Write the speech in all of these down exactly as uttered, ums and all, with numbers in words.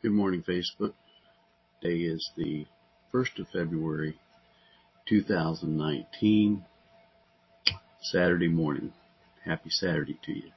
Good morning, Facebook. Today is the first of February, two thousand nineteen, Saturday morning. Happy Saturday to you.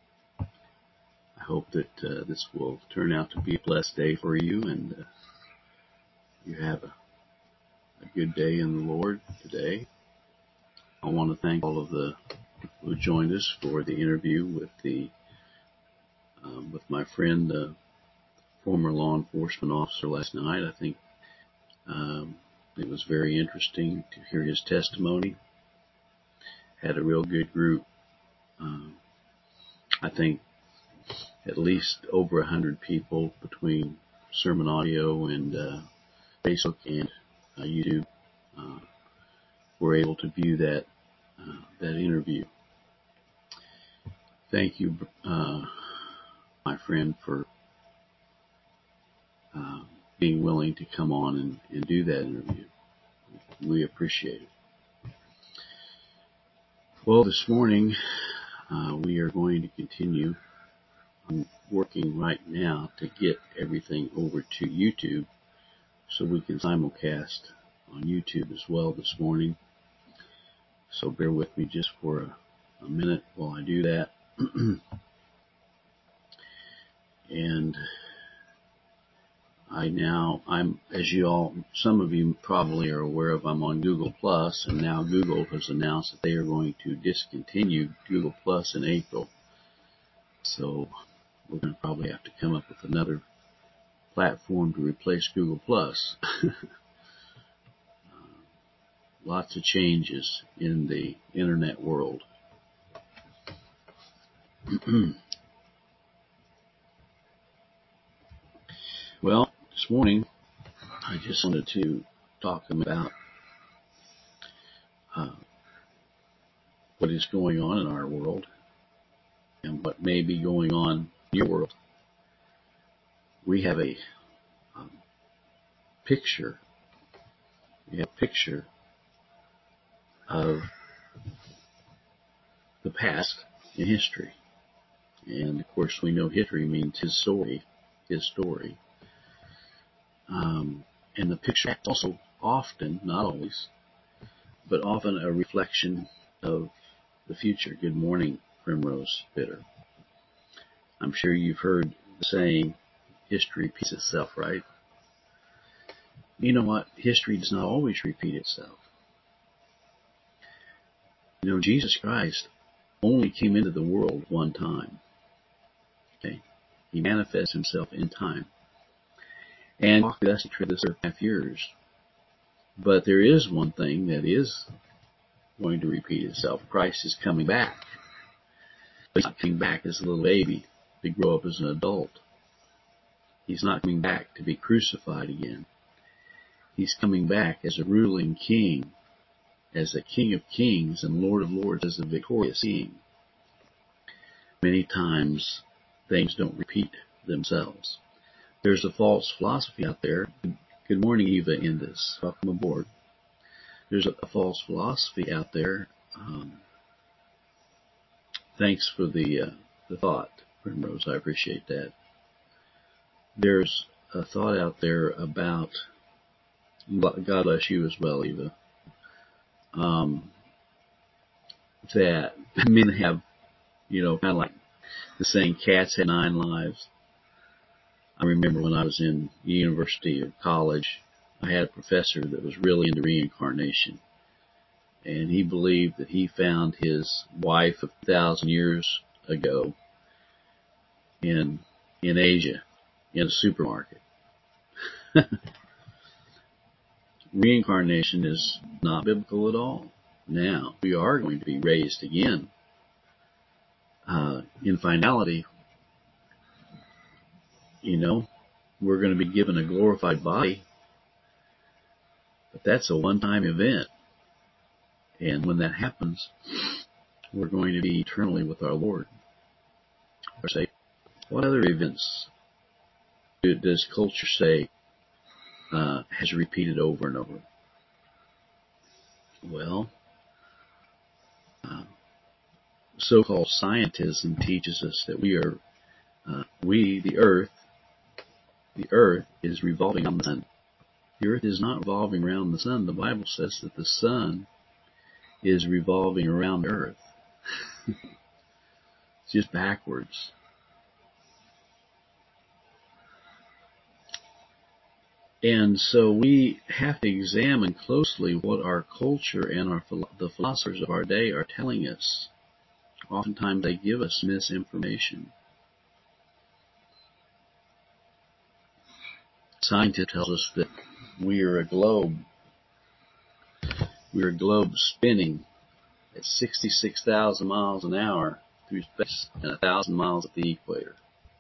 I hope that uh, this will turn out to be a blessed day for you and uh, you have a, a good day in the Lord today. I want to thank all of the people who joined us for the interview with the um, with my friend, uh, former law enforcement officer last night. I think um, it was very interesting to hear his testimony. Had a real good group. Um, I think at least over a hundred people between sermon audio and uh, Facebook and uh, YouTube uh, were able to view that uh, that interview. Thank you, uh, my friend, for uh, being willing to come on and, and do that interview. We appreciate it. Well, this morning uh, we are going to continue. I'm working right now to get everything over to YouTube so we can simulcast on YouTube as well this morning. So bear with me just for a, a minute while I do that. And I now, I'm, as you all, some of you probably are aware of, I'm on Google Plus, and now Google has announced that they are going to discontinue Google Plus in April. So we're going to probably have to come up with another platform to replace Google Plus. Lots of changes in the internet world. Well, this morning I just wanted to talk about uh, what is going on in our world and what may be going on in your world. We have a um, picture. We have a picture of the past in history. And of course we know history means his story, his story. Um, and the picture is also often, not always, but often a reflection of the future. Good morning, Primrose Bitter. I'm sure you've heard the saying, history repeats itself, right? You know what? History does not always repeat itself. You know, Jesus Christ only came into the world one time. Okay? He manifests himself in time. And walked with us for the third half years. But there is one thing that is going to repeat itself. Christ is coming back. But he's not coming back as a little baby to grow up as an adult. He's not coming back to be crucified again. He's coming back as a ruling king, as a king of kings and Lord of lords, as a victorious king. Many times things don't repeat themselves. There's a false philosophy out there. Good morning, Eva Indus. Welcome aboard. There's a, a false philosophy out there. Um, thanks for the uh, the thought, Primrose. I appreciate that. There's a thought out there about, God bless you as well, Eva, um, that men have, you know, kind of like the saying, cats had nine lives. I remember when I was in university or college, I had a professor that was really into reincarnation. And he believed that he found his wife of a thousand years ago in in Asia, in a supermarket. Reincarnation is not biblical at all. Now, we are going to be raised again. Uh, in finality, you know, we're going to be given a glorified body, but that's a one-time event. And when that happens, we're going to be eternally with our Lord. Or say, what other events does culture say uh, has repeated over and over? Well, uh, so-called scientism teaches us that we are, uh, we, the earth, the earth is revolving around the sun. The earth is not revolving around the sun. The Bible says that the sun is revolving around the earth. It's just backwards. And so we have to examine closely what our culture and our the philosophers of our day are telling us. Oftentimes they give us misinformation. Scientists tell us that we are a globe. We are a globe spinning at sixty-six thousand miles an hour through space and one thousand miles at the equator.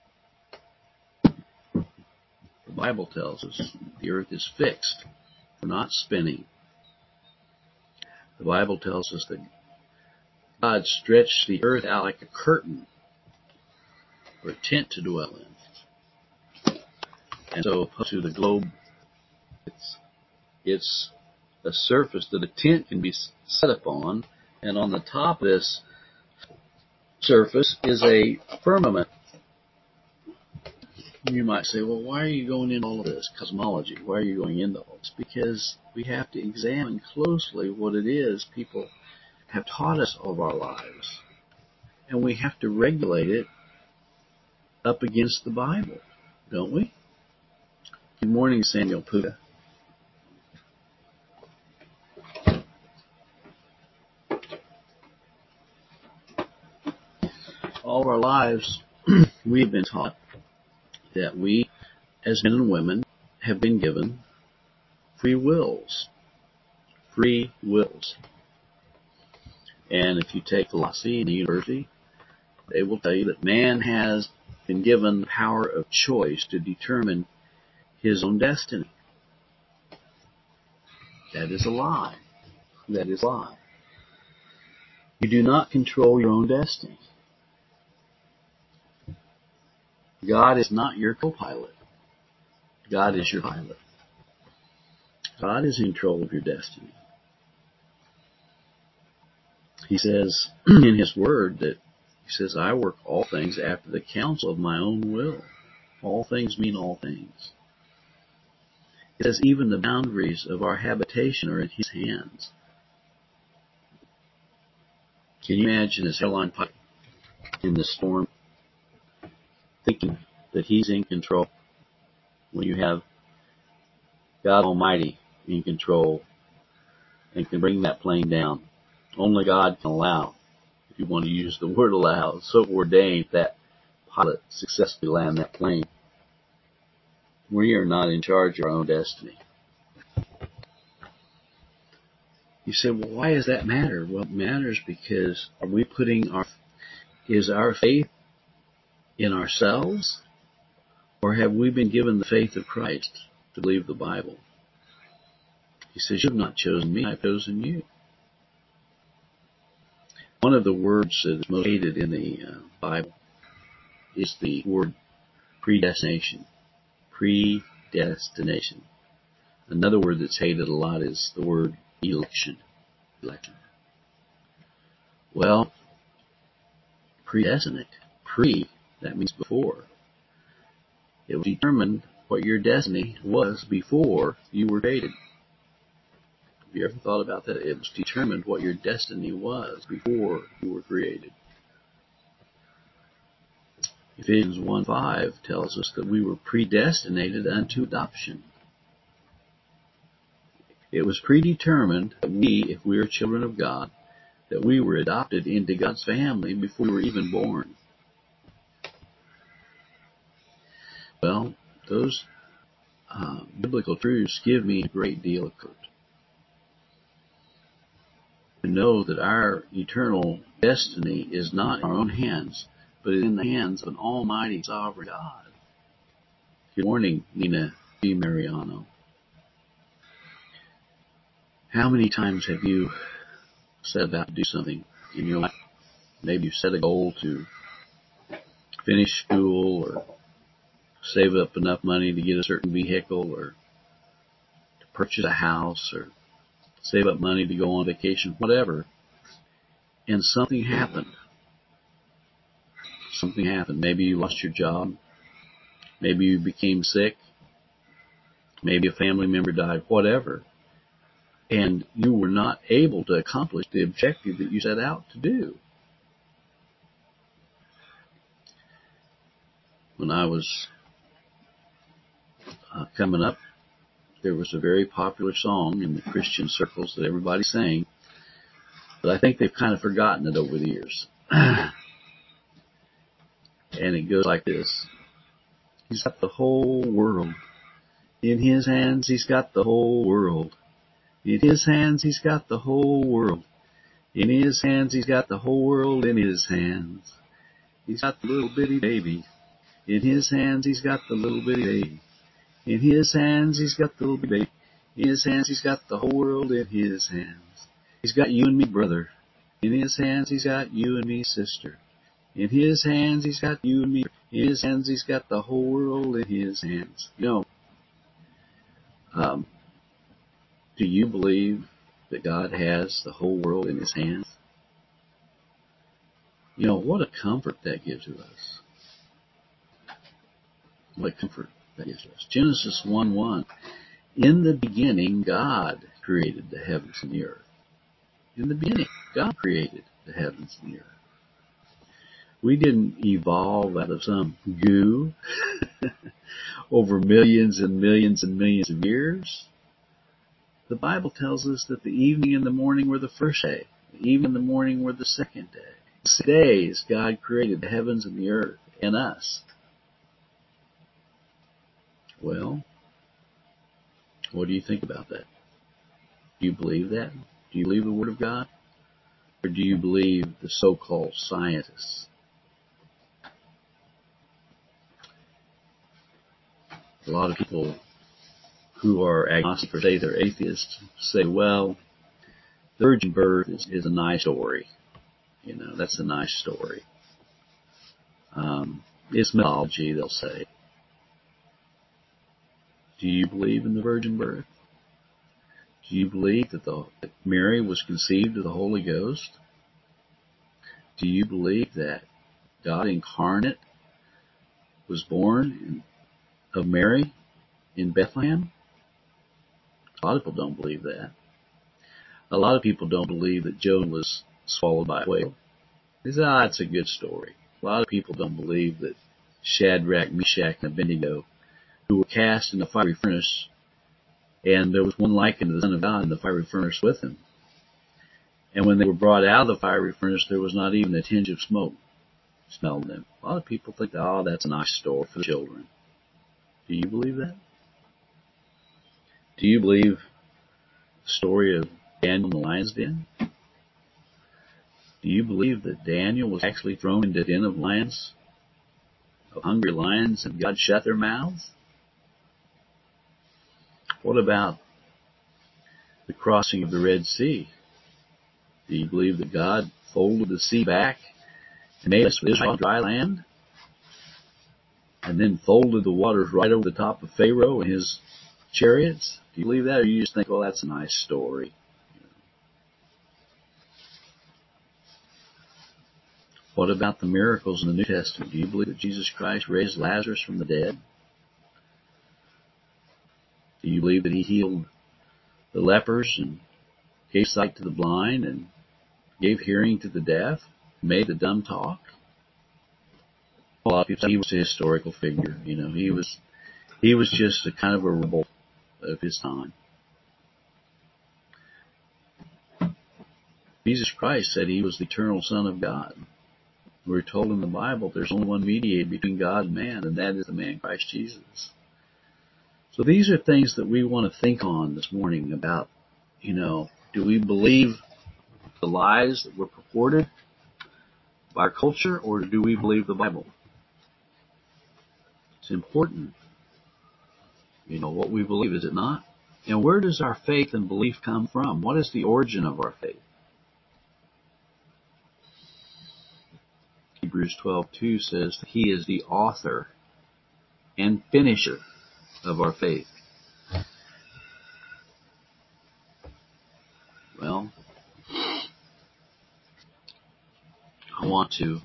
The Bible tells us the earth is fixed. We're not spinning. The Bible tells us that God stretched the earth out like a curtain for a tent to dwell in. And so opposed to the globe, it's, it's a surface that a tent can be set upon, and on the top of this surface is a firmament. You might say, well, why are you going into all of this cosmology? Why are you going into all this? Because we have to examine closely what it is people have taught us all of our lives. And we have to regulate it up against the Bible, don't we? Good morning, Samuel Puda. All of our lives, we've been taught that we, as men and women, have been given free wills. Free wills. And if you take philosophy in the university, they will tell you that man has been given the power of choice to determine his own destiny. That is a lie. That is a lie. You do not control your own destiny. God is not your co-pilot. God is your pilot. God is in control of your destiny. He says in His Word that He says, I work all things after the counsel of my own will. All things mean all things. It says even the boundaries of our habitation are in His hands. Can you imagine this airline pilot in the storm thinking that he's in control when you have God Almighty in control and can bring that plane down? Only God can allow, if you want to use the word allow, so ordained that pilot successfully land that plane. We are not in charge of our own destiny. You say, well, why does that matter? Well, it matters because are we putting our, is our faith in ourselves, or have we been given the faith of Christ to believe the Bible? He says, you have not chosen me, I've chosen you. One of the words that is most hated in the uh, Bible is the word predestination. Predestination. Another word that's hated a lot is the word election. Election. Well, predestinate. Pre, that means before. It was determined what your destiny was before you were created. Have you ever thought about that? It was determined what your destiny was before you were created. Ephesians one five tells us that we were predestinated unto adoption. It was predetermined that we, if we are children of God, that we were adopted into God's family before we were even born. Well, those uh, biblical truths give me a great deal of comfort. To know that our eternal destiny is not in our own hands, but is in the hands of an almighty sovereign God. Good morning, Nina B. Mariano. How many times have you set about to do something in your life? Maybe you set a goal to finish school or save up enough money to get a certain vehicle or to purchase a house or save up money to go on vacation, whatever. And something happened. Something happened. Maybe you lost your job. Maybe you became sick. maybe a family member died, whatever, and you were not able to accomplish the objective that you set out to do. When I was uh, coming up, there was a very popular song in the Christian circles that everybody sang, but I think they've kind of forgotten it over the years. And it goes like this. He's got the whole world in his hands. He's got the whole world in his hands. He's got the whole world in his hands. He's got the whole world in his hands. He's got the little bitty baby in his hands. He's got the little bitty baby in his hands. He's got the little bitty baby in his hands. He's got the whole world in his hands. He's got you and me, brother, in his hands. He's got you and me, sister, in his hands. He's got you and me in his hands. He's got the whole world in his hands. You know, um, do you believe that God has the whole world in his hands? You know, what a comfort that gives to us. What comfort that gives us. Genesis one one. In the beginning, God created the heavens and the earth. In the beginning, God created the heavens and the earth. We didn't evolve out of some goo over millions and millions and millions of years. The Bible tells us that the evening and the morning were the first day. The evening and the morning were the second day. Six days God created the heavens and the earth and us. Well, what do you think about that? Do you believe that? Do you believe the Word of God? Or do you believe the so-called scientists? A lot of people who are agnostic or say they're atheists say, well, the virgin birth is, is a nice story. You know, that's a nice story. Um, it's mythology, they'll say. Do you believe in the virgin birth? Do you believe that, the, that Mary was conceived of the Holy Ghost? Do you believe that God incarnate was born in, of Mary in Bethlehem? A lot of people don't believe that. A lot of people don't believe that Jonah was swallowed by a whale. They say, ah, it's a good story. A lot of people don't believe that Shadrach, Meshach, and Abednego, who were cast in the fiery furnace, and there was one likened to the Son of God in the fiery furnace with him. And when they were brought out of the fiery furnace, there was not even a tinge of smoke smelled them. A lot of people think, oh, that's a nice story for the children. Do you believe that? Do you believe the story of Daniel in the lion's den? Do you believe that Daniel was actually thrown into the den of lions, of hungry lions, and God shut their mouths? What about the crossing of the Red Sea? Do you believe that God folded the sea back and made us Israel on dry land? And then folded the waters right over the top of Pharaoh and his chariots? Do you believe that, or you just think, well, that's a nice story? What about the miracles in the New Testament? Do you believe that Jesus Christ raised Lazarus from the dead? Do you believe that he healed the lepers and gave sight to the blind and gave hearing to the deaf, made the dumb talk? A lot of people say he was a historical figure. You know, he was he was just a kind of a rebel of his time. Jesus Christ said he was the eternal Son of God. We're told in the Bible there's only one mediator between God and man, and that is the man Christ Jesus. So these are things that we want to think on this morning about, you know, do we believe the lies that were purported by our culture, or do we believe the Bible? It's important, you know, what we believe, is it not? And where does our faith and belief come from? What is the origin of our faith? Hebrews twelve two says that he is the author and finisher of our faith. Well, I want to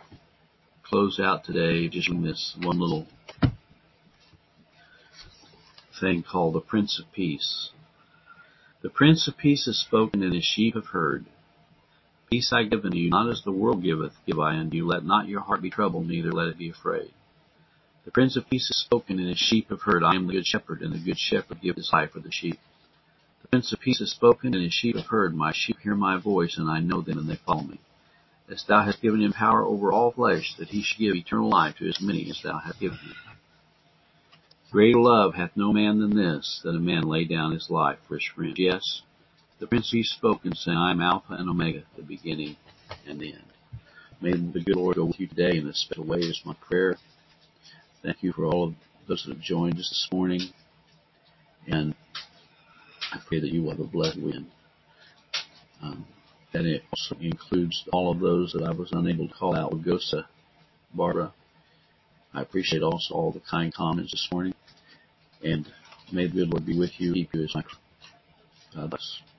close out today just in this one little thing called the Prince of Peace. The Prince of Peace has spoken, and his sheep have heard. Peace I give unto you, not as the world giveth, give I unto you. Let not your heart be troubled, neither let it be afraid. The Prince of Peace has spoken, and his sheep have heard. I am the good shepherd, and the good shepherd giveth his life for the sheep. The Prince of Peace has spoken, and his sheep have heard. My sheep hear my voice, and I know them, and they follow me. As thou hast given him power over all flesh, that he should give eternal life to as many as thou hast given him. Greater love hath no man than this, that a man lay down his life for his friends. Yes, the Prince of Peace spoken, saying, I am Alpha and Omega, the beginning and the end. May the good Lord go with you today in this special way is my prayer. Thank you for all of those that have joined us this morning, and I pray that you will have a blessed weekend. Um, that it also includes all of those that I was unable to call out, Wagosa, Barbara. I appreciate also all the kind comments this morning, and may the good Lord be with you, keep you as my God bless.